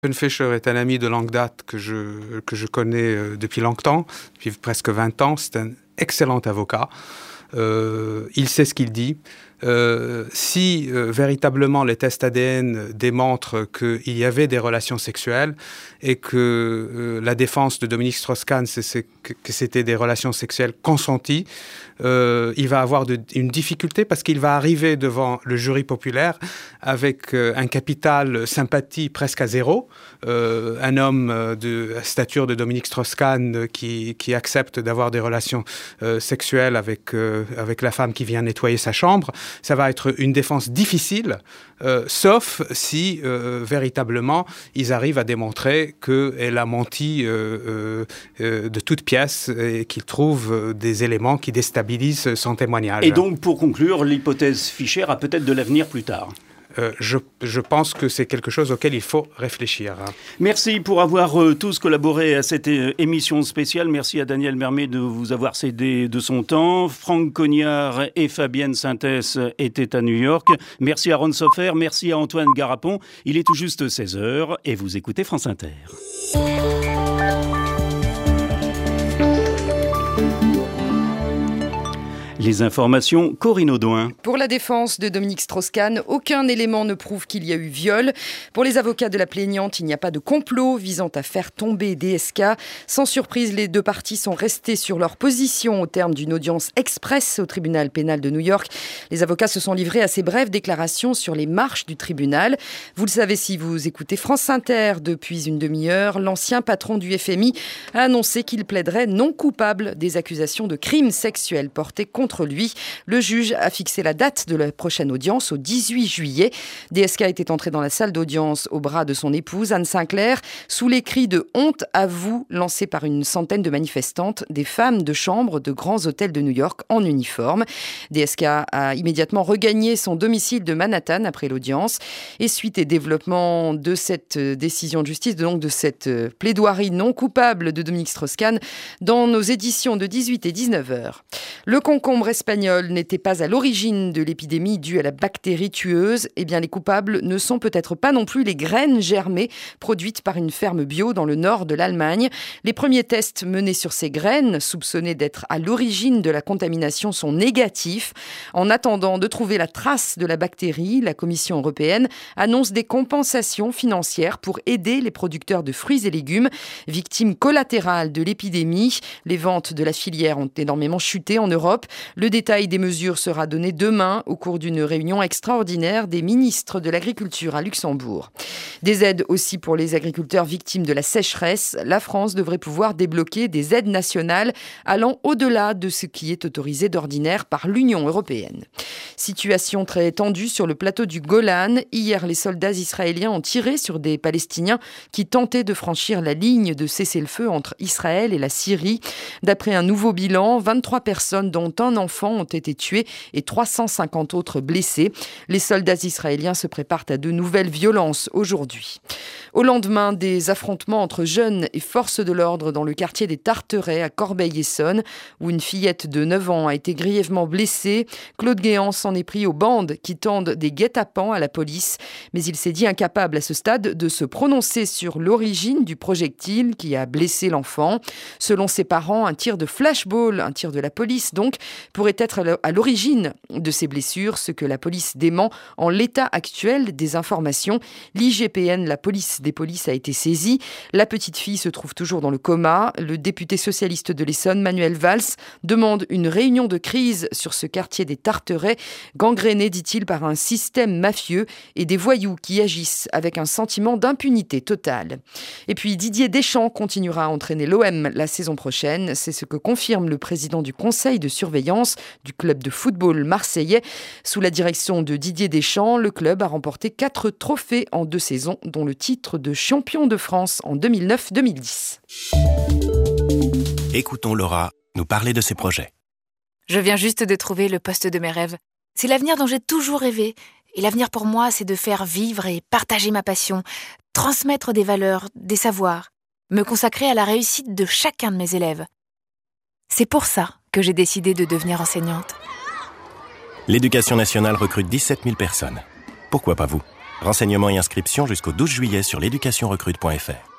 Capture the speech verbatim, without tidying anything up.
Stephen Fisher est un ami de longue date que je, que je connais euh, depuis longtemps, depuis presque vingt ans. C'est un excellent avocat. Euh, il sait ce qu'il dit. Euh, si euh, véritablement les tests A D N démontrent qu'il y avait des relations sexuelles et que euh, la défense de Dominique Strauss-Kahn, c'est, c'est, que, que c'était des relations sexuelles consenties, euh, il va avoir de, une difficulté parce qu'il va arriver devant le jury populaire avec euh, un capital sympathie presque à zéro. Euh, un homme de stature de Dominique Strauss-Kahn qui, qui accepte d'avoir des relations euh, sexuelles avec, euh, avec la femme qui vient nettoyer sa chambre. Ça va être une défense difficile, euh, sauf si euh, véritablement ils arrivent à démontrer qu'elle a menti euh, euh, de toutes pièces et qu'ils trouvent des éléments qui déstabilisent son témoignage. Et donc, pour conclure, l'hypothèse Fisher a peut-être de l'avenir plus tard. Euh, je, je pense que c'est quelque chose auquel il faut réfléchir. Merci pour avoir euh, tous collaboré à cette euh, émission spéciale. Merci à Daniel Mermet de vous avoir cédé de son temps. Franck Cognard et Fabienne Sintès étaient à New York. Merci à Ron Soffer, merci à Antoine Garapon. Il est tout juste seize heures et vous écoutez France Inter. Les informations, Corinne Audouin. Pour la défense de Dominique Strauss-Kahn, aucun élément ne prouve qu'il y a eu viol. Pour les avocats de la plaignante, il n'y a pas de complot visant à faire tomber D S K. Sans surprise, les deux parties sont restées sur leur position au terme d'une audience express au tribunal pénal de New York. Les avocats se sont livrés à ces brèves déclarations sur les marches du tribunal. Vous le savez si vous écoutez France Inter depuis une demi-heure, l'ancien patron du F M I a annoncé qu'il plaiderait non coupable des accusations de crimes sexuels portées contre lui. Le juge a fixé la date de la prochaine audience au dix-huit juillet. D S K était entré dans la salle d'audience au bras de son épouse, Anne Sinclair, sous les cris de « honte à vous » lancés par une centaine de manifestantes, des femmes de chambre de grands hôtels de New York en uniforme. D S K a immédiatement regagné son domicile de Manhattan après l'audience. Et suite et développement de cette décision de justice, donc de cette plaidoirie non coupable de Dominique Strauss-Kahn, dans nos éditions de dix-huit et dix-neuf heures. Le concombre espagnol n'était pas à l'origine de l'épidémie due à la bactérie tueuse. Eh bien, les coupables ne sont peut-être pas non plus les graines germées produites par une ferme bio dans le nord de l'Allemagne. Les premiers tests menés sur ces graines, soupçonnées d'être à l'origine de la contamination, sont négatifs. En attendant de trouver la trace de la bactérie, la Commission européenne annonce des compensations financières pour aider les producteurs de fruits et légumes, victimes collatérales de l'épidémie. Les ventes de la filière ont énormément chuté en Europe. Le détail des mesures sera donné demain au cours d'une réunion extraordinaire des ministres de l'Agriculture à Luxembourg. Des aides aussi pour les agriculteurs victimes de la sécheresse. La France devrait pouvoir débloquer des aides nationales allant au-delà de ce qui est autorisé d'ordinaire par l'Union européenne. Situation très tendue sur le plateau du Golan. Hier, les soldats israéliens ont tiré sur des Palestiniens qui tentaient de franchir la ligne de cessez-le-feu entre Israël et la Syrie. D'après un nouveau bilan, vingt-trois personnes, dont un enfants ont été tués et trois cent cinquante autres blessés. Les soldats israéliens se préparent à de nouvelles violences aujourd'hui. Au lendemain des affrontements entre jeunes et forces de l'ordre dans le quartier des Tarterets à Corbeil-Essonnes, où une fillette de neuf ans a été grièvement blessée, Claude Guéant s'en est pris aux bandes qui tendent des guet-apens à la police. Mais il s'est dit incapable à ce stade de se prononcer sur l'origine du projectile qui a blessé l'enfant. Selon ses parents, un tir de flashball, un tir de la police donc, pourrait être à l'origine de ces blessures, ce que la police dément en l'état actuel des informations. L'I G P N, la police des polices, a été saisie. La petite fille se trouve toujours dans le coma. Le député socialiste de l'Essonne, Manuel Valls, demande une réunion de crise sur ce quartier des Tarterets, gangréné, dit-il, par un système mafieux et des voyous qui agissent avec un sentiment d'impunité totale. Et puis Didier Deschamps continuera à entraîner l'O M la saison prochaine. C'est ce que confirme le président du conseil de surveillance du club de football marseillais. Sous la direction de Didier Deschamps, le club a remporté quatre trophées en deux saisons, dont le titre de champion de France en deux mille neuf deux mille dix. Écoutons Laura nous parler de ses projets. Je viens juste de trouver le poste de mes rêves. C'est l'avenir dont j'ai toujours rêvé. Et l'avenir pour moi, c'est de faire vivre et partager ma passion, transmettre des valeurs, des savoirs, me consacrer à la réussite de chacun de mes élèves. C'est pour ça que j'ai décidé de devenir enseignante. L'Éducation nationale recrute dix-sept mille personnes. Pourquoi pas vous ? Renseignements et inscriptions jusqu'au douze juillet sur l'éducation recrute point f r.